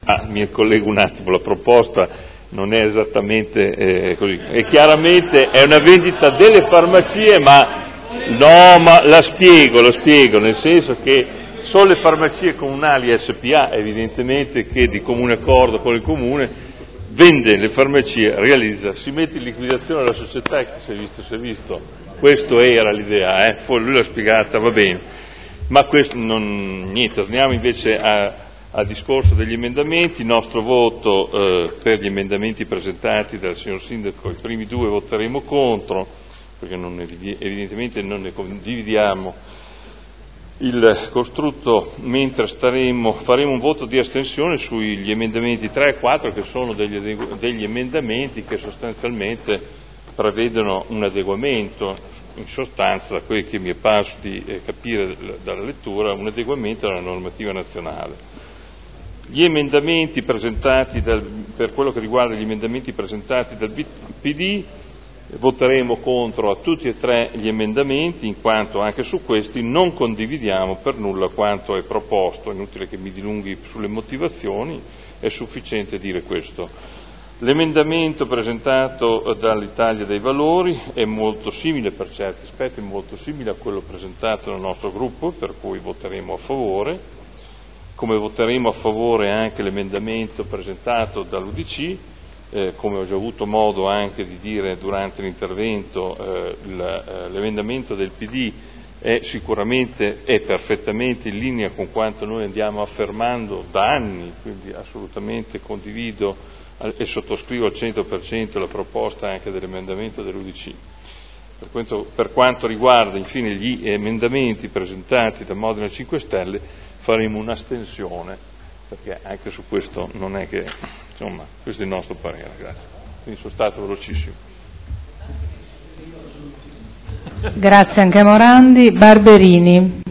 Mi collego un attimo, la proposta non è esattamente così, e chiaramente è una vendita delle farmacie, ma la spiego, nel senso che sono le farmacie comunali SPA, evidentemente, che di comune accordo con il comune vende le farmacie, si mette in liquidazione la società, che si è visto, questo era l'idea, poi lui l'ha spiegata, va bene, ma questo niente, torniamo invece al discorso degli emendamenti. Il nostro voto per gli emendamenti presentati dal signor Sindaco, i primi due voteremo contro, perché evidentemente non ne condividiamo il costrutto, mentre faremo un voto di astensione sugli emendamenti 3 e 4, che sono degli emendamenti che sostanzialmente prevedono un adeguamento, in sostanza, da quelli che mi è parso di capire dalla lettura, un adeguamento alla normativa nazionale. Gli emendamenti presentati per quello che riguarda gli emendamenti presentati dal PD, voteremo contro a tutti e tre gli emendamenti, in quanto anche su questi non condividiamo per nulla quanto è proposto. È inutile che mi dilunghi sulle motivazioni, è sufficiente dire questo. L'emendamento presentato dall'Italia dei Valori è molto simile, per certi aspetti molto simile a quello presentato dal nostro gruppo, per cui voteremo a favore, come voteremo a favore anche l'emendamento presentato dall'UDC. Come ho già avuto modo anche di dire durante l'intervento, l'emendamento del PD è perfettamente in linea con quanto noi andiamo affermando da anni, quindi assolutamente condivido e sottoscrivo al 100% la proposta anche dell'emendamento dell'UDC. Per quanto riguarda infine gli emendamenti presentati da Modena 5 Stelle, faremo un'astensione, perché anche su questo non è che, insomma, questo è il nostro parere. Grazie. Quindi sono stato velocissimo. Grazie anche a Morandi. Barberini.